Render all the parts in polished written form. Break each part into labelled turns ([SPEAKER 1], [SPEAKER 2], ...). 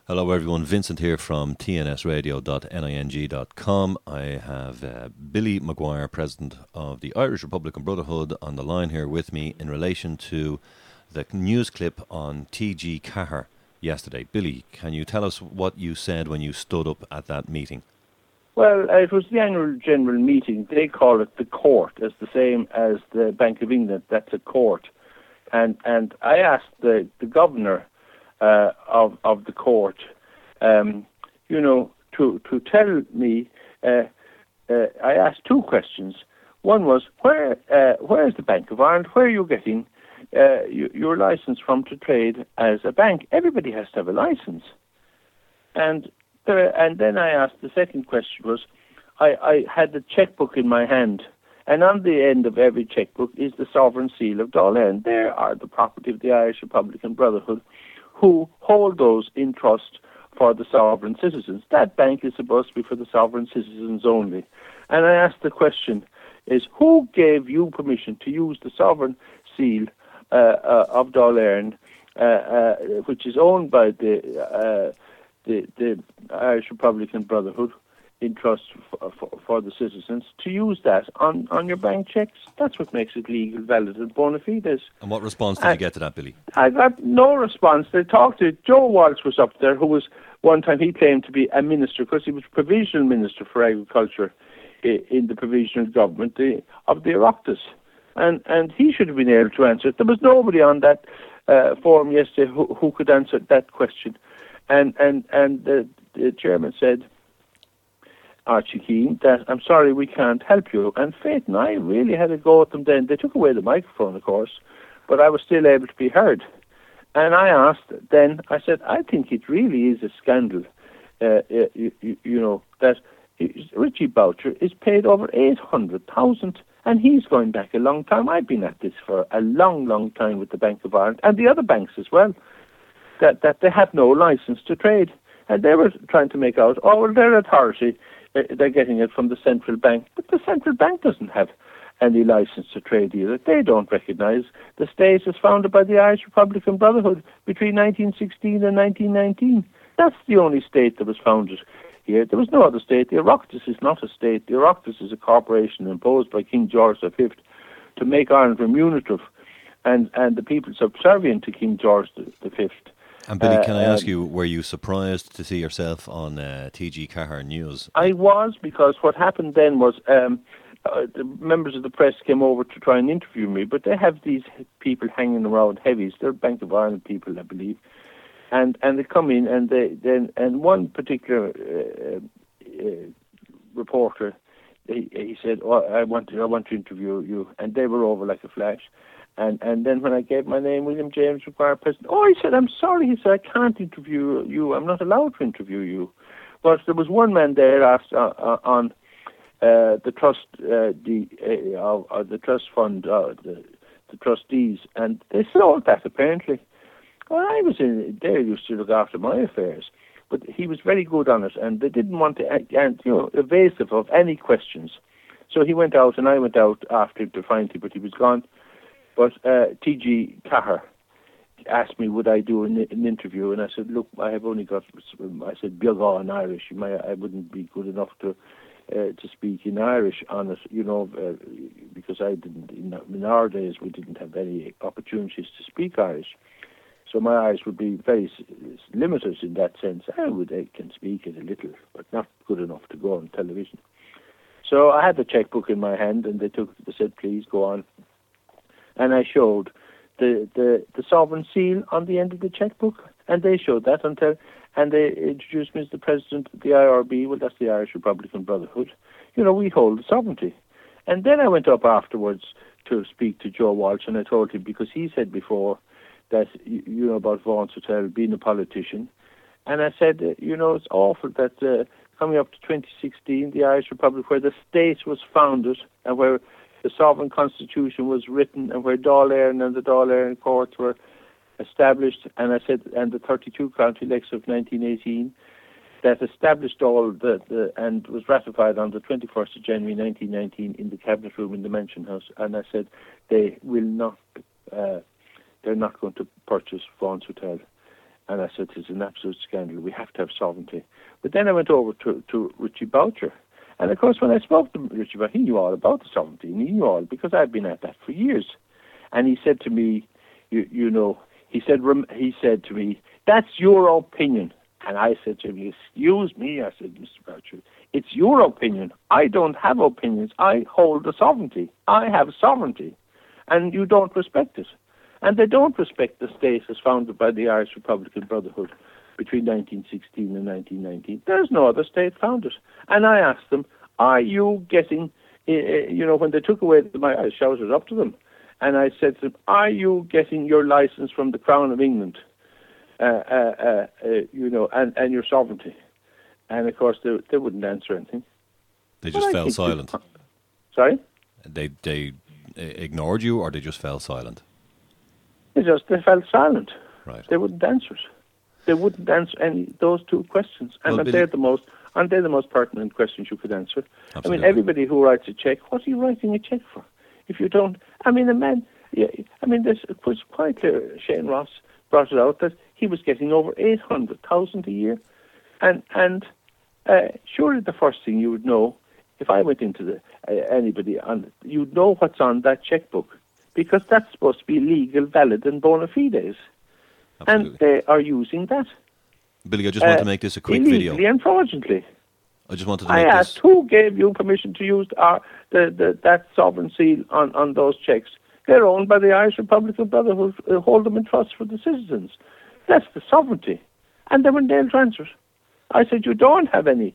[SPEAKER 1] Hello everyone, Vincent here from tnsradio.ning.com. I have Billy Maguire, President of the Irish Republican Brotherhood, on the line here with me in relation to the news clip on T.G. Cahir yesterday. Billy, can you tell us what you said when you stood up at that meeting?
[SPEAKER 2] Well, it was the annual general meeting. They call it the court. It's the same as the Bank of England. That's a court. And I asked the governor of the court, to tell me. I asked two questions. One was, where is the Bank of Ireland? Where are you getting your license from to trade as a bank? Everybody has to have a license. And then I asked, the second question was, I had the checkbook in my hand, and on the end of every checkbook is the sovereign seal of Dáil Éireann. They are the property of the Irish Republican Brotherhood, who hold those in trust for the sovereign citizens. That bank is supposed to be for the sovereign citizens only. And I asked the question, is who gave you permission to use the sovereign seal of Dáil Éireann, which is owned by the Irish Republican Brotherhood in trust for the citizens, to use that on your bank checks? That's what makes it legal, valid and bona fides.
[SPEAKER 1] And what response did you get to that, Billy?
[SPEAKER 2] I got no response. They talked to Joe Walsh was up there, who was, one time he claimed to be a minister, because he was provisional minister for agriculture in the provisional government of the Oireachtas. And he should have been able to answer it. There was nobody on that forum yesterday who could answer that question. And the chairman said, Archie Keane, that I'm sorry, we can't help you. And Faith and I really had a go at them then. They took away the microphone, of course, but I was still able to be heard. And I asked then, I said, I think it really is a scandal, that Richie Boucher is paid over 800,000, and he's going back a long time. I've been at this for a long, long time with the Bank of Ireland, and the other banks as well, that they have no license to trade. And they were trying to make out, their authority, they're getting it from the central bank. But the central bank doesn't have any license to trade either. They don't recognise the state was founded by the Irish Republican Brotherhood between 1916 and 1919. That's the only state that was founded here. There was no other state. The Oireachtas is not a state. The Oireachtas is a corporation imposed by King George V to make Ireland remunerative and the people subservient to King George V.
[SPEAKER 1] And Billy, can I ask you, were you surprised to see yourself on T.G. Cahir News?
[SPEAKER 2] I was, because what happened then was the members of the press came over to try and interview me, but they have these people hanging around heavies. They're Bank of Ireland people, I believe, and they come in and one particular reporter, he said, I want to interview you, and they were over like a flash. And then when I gave my name, William James Maguire, President, he said, I'm sorry. He said, I can't interview you. I'm not allowed to interview you. But there was one man there asked on the trust, the trust fund, the trustees, and they sold that apparently. Well, I was in there, used to look after my affairs, but he was very good on it, and they didn't want to, evasive of any questions. So he went out, and I went out after him to find him, but he was gone. But T.G. Cahir asked me, would I do an interview? And I said, look, I have only got, I said, Biogá in Irish. I wouldn't be good enough to speak in Irish on it, because I didn't, in our days, we didn't have any opportunities to speak Irish. So my Irish would be very limited in that sense. I can speak it a little, but not good enough to go on television. So I had the checkbook in my hand, and they said, please go on. And I showed the sovereign seal on the end of the checkbook, and they showed that and they introduced me as the president of the IRB. Well, that's the Irish Republican Brotherhood. We hold the sovereignty. And then I went up afterwards to speak to Joe Walsh, and I told him, because he said before that, about Vaughan's Hotel being a politician. And I said, it's awful that coming up to 2016, the Irish Republic, where the state was founded and where the sovereign constitution was written and where Dáil Éireann and the Dáil Éireann courts were established, and I said, and the 32 county elections of 1918 that established all and was ratified on the 21st of January 1919 in the Cabinet Room in the Mansion House. And I said, they will not, they're not going to purchase Vaughan's Hotel. And I said, it's an absolute scandal. We have to have sovereignty. But then I went over to Richie Boucher. And of course, when I spoke to Richie Boucher, he knew all about the sovereignty. And he knew all, because I'd been at that for years. And he said to me, he said to me, that's your opinion. And I said to him, excuse me, I said, Mr. Boucher, it's your opinion. I don't have opinions. I hold the sovereignty. I have sovereignty. And you don't respect it. And they don't respect the state as founded by the Irish Republican Brotherhood between 1916 and 1919. There's no other state founded. And I asked them, are you getting, when they took away I shouted up to them, and I said to them, are you getting your license from the Crown of England, and your sovereignty? And of course, they wouldn't answer anything.
[SPEAKER 1] They just fell silent.
[SPEAKER 2] Sorry?
[SPEAKER 1] They ignored you, or they just fell silent?
[SPEAKER 2] They fell silent.
[SPEAKER 1] Right.
[SPEAKER 2] They wouldn't answer it. They wouldn't answer those two questions. And they're the most pertinent questions you could answer.
[SPEAKER 1] Absolutely.
[SPEAKER 2] I mean, everybody who writes a check, what are you writing a check for? If you don't, this was quite clear. Shane Ross brought it out that he was getting over 800,000 a year. And surely the first thing you would know, if I went into anybody, you'd know what's on that checkbook, because that's supposed to be legal, valid, and bona fides.
[SPEAKER 1] Absolutely.
[SPEAKER 2] And they are using that.
[SPEAKER 1] Billy, I just want to make this a quick video.
[SPEAKER 2] Illegally and fraudulently.
[SPEAKER 1] I just wanted to make
[SPEAKER 2] asked, who gave you permission to use that sovereign seal on those checks? They're owned by the Irish Republican Brotherhood, who hold them in trust for the citizens. That's the sovereignty. And then when they'll transfer it, I said, you don't have any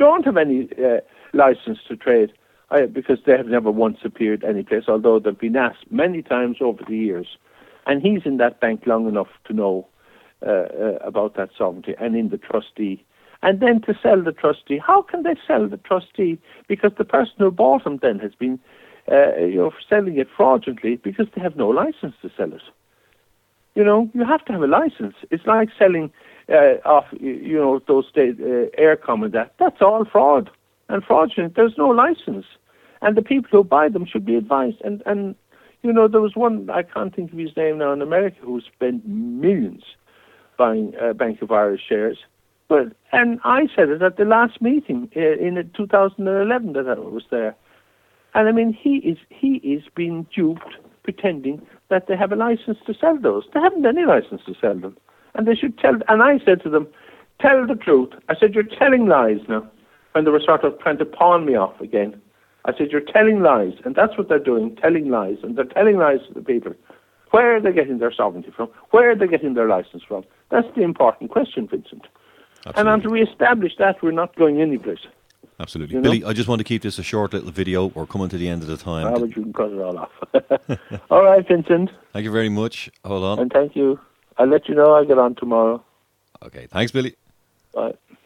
[SPEAKER 2] license to trade, because they have never once appeared any place, although they've been asked many times over the years. And he's in that bank long enough to know about that sovereignty, and in the trustee. And then to sell the trustee, how can they sell the trustee? Because the person who bought him then has been selling it fraudulently, because they have no license to sell it. You have to have a license. It's like selling off, those state Aircom and that. That's all fraud and fraudulent. There's no license. And the people who buy them should be advised. And there was one, I can't think of his name now, in America, who spent millions buying Bank of Irish shares. And I said it at the last meeting in 2011 that I was there. And I mean, he is being duped, pretending that they have a license to sell those. They haven't any license to sell them. And they should tell, and I said to them, tell the truth. I said, you're telling lies now. When they were sort of trying to pawn me off again. I said, you're telling lies. And that's what they're doing, telling lies. And they're telling lies to the people. Where are they getting their sovereignty from? Where are they getting their license from? That's the important question, Vincent. Absolutely. And until we establish that, we're not going anyplace.
[SPEAKER 1] Absolutely. Billy, I just want to keep this a short little video. We're coming to the end of the time.
[SPEAKER 2] But you can cut it all off. All right, Vincent.
[SPEAKER 1] Thank you very much. Hold on.
[SPEAKER 2] And thank you. I'll let you know. I'll get on tomorrow.
[SPEAKER 1] Okay. Thanks, Billy.
[SPEAKER 2] Bye.